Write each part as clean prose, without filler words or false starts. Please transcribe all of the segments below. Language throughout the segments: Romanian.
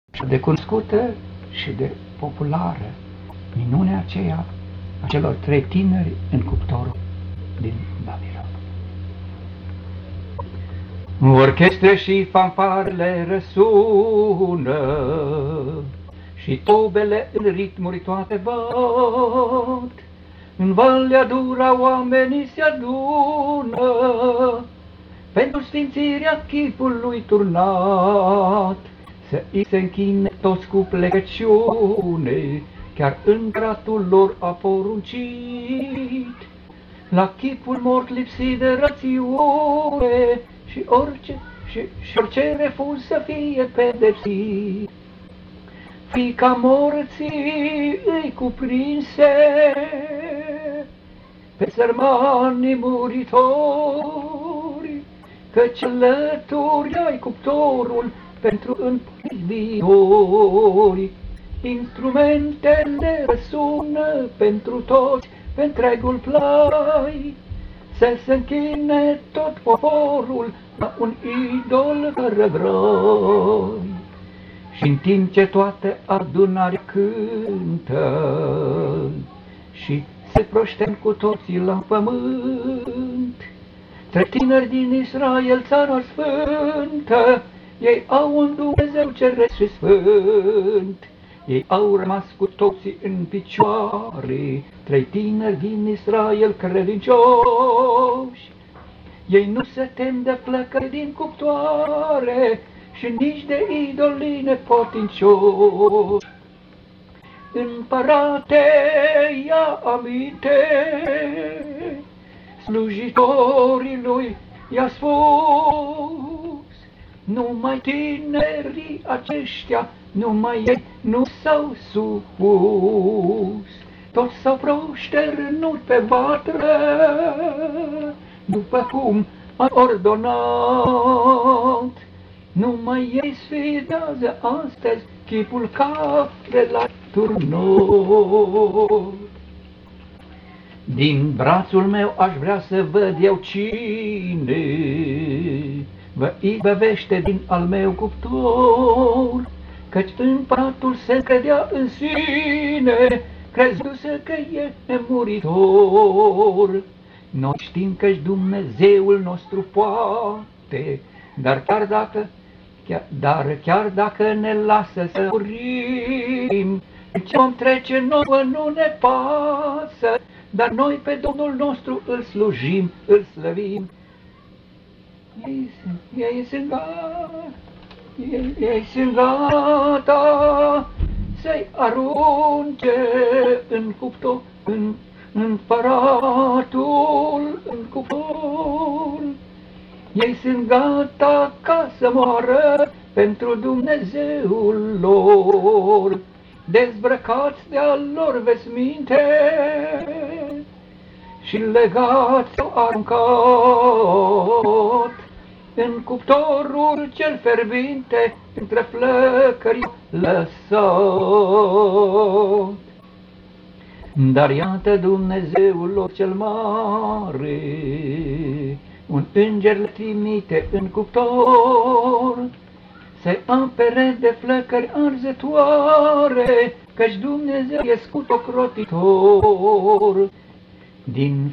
și de cunoscută și de populară minunea aceea a celor 3 tineri în cuptorul din Babilon. Orchestre și fanfarele răsună și tobele în ritmuri toate bat. În Valea Dura oamenii se adună pentru sfințirea chipului turnat, să îi se închine toți cu plecăciune, chiar împăratul lor a poruncit. La chipul mort lipsit de rațiune și orice refuz să fie pedepsit. Frica morții îi cuprinse pe sărmanii muritori, căci alături ai cuptorul pentru împotrivitori. Instrumentele răsună pentru toți, pe întregul plai, să se închine tot poporul la un idol fără grai. Și în timp ce toată adunarea cântă și se proștem cu toții la pământ, 3 tineri din Israel, țara sfântă, ei au un Dumnezeu ceresc și sfânt. Ei au rămas cu toții în picioare, 3 tineri din Israel credincioși. Ei nu se tem de flăcări din cuptoare și nici de idolii nepotincioși. Împărate, ia aminte, slujitorii lui i-a spus, numai tinerii aceștia, numai ei nu s-au supus. Toți s-au proșternut pe vatră, după cum a ordonat. Numai ei sfidează astăzi chipul care l-a turnat. Din brațul meu aș vrea să văd eu cine vă izbăvește din al meu cuptor, căci împăratul se credea în sine, crezuse că e nemuritor. Noi știm că-și Dumnezeul nostru poate, dar chiar dacă ne lasă să murim, ce vom trece nouă nu ne pasă, dar noi pe Domnul nostru îl slujim, îl slăvim. Ei sunt gata să-i arunce în cuptor, în împăratul în cuptor. Ei sunt gata ca să moară pentru Dumnezeul lor, dezbrăcați de-al lor vesminte și legați sau aruncat în cuptorul cel fierbinte, între flăcări lăsat. Dar iată Dumnezeul lor cel mare, un înger le trimite în cuptor, să-i apere de flăcări arzătoare, căci Dumnezeu e scut ocrotitor. Din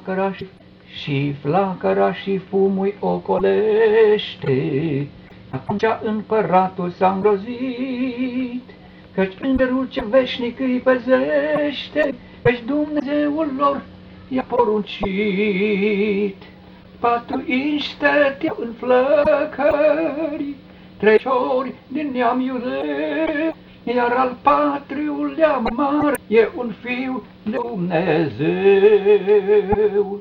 flacăra și fumul ocolește, atunci împăratul s-a îngrozit, căci îngerul ce veșnic îi păzește, căci Dumnezeul lor i-a poruncit. 4 inși stăteau în flăcări, 3 ori din neam Iudei, iar al 4-lea mare e un fiu de Dumnezeu.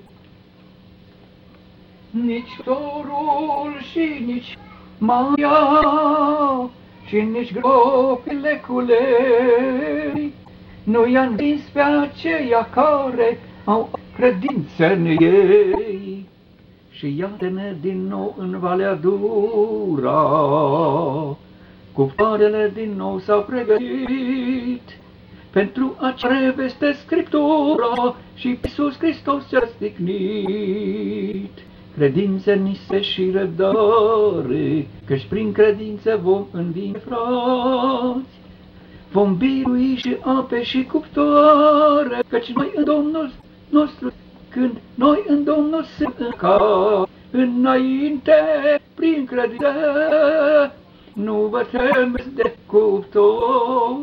Nici torul și nici Maia și nici gropile cu lei nu i-a învins pe aceia care au credință în ei. Și iată-ne din nou în Valea Dura, cuptoarele din nou s-au pregătit pentru a ce veste Scriptura și Iisus Hristos cel stignit. Credință, nise și răbdare, căci prin credință vom învinge, frate. vom birui și ape și cuptoare, căci noi în Domnul nostru, când noi în Domnul suntem ca înainte prin credință, nu vă temeți de cuptor.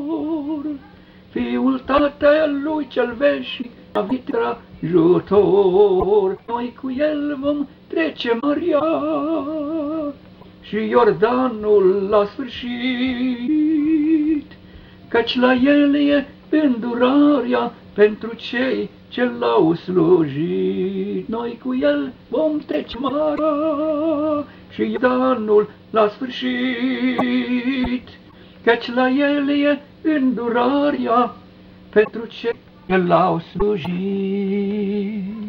Fiul Tatălui cel veșnic a venit ajutor, noi cu el vom trece Maria și Iordanul la sfârșit, căci la el e îndurarea pentru cei ce l-au slujit. Noi cu el vom trece Maria și Iordanul la sfârșit, căci la el e îndurarea pentru cei ce l-au slujit.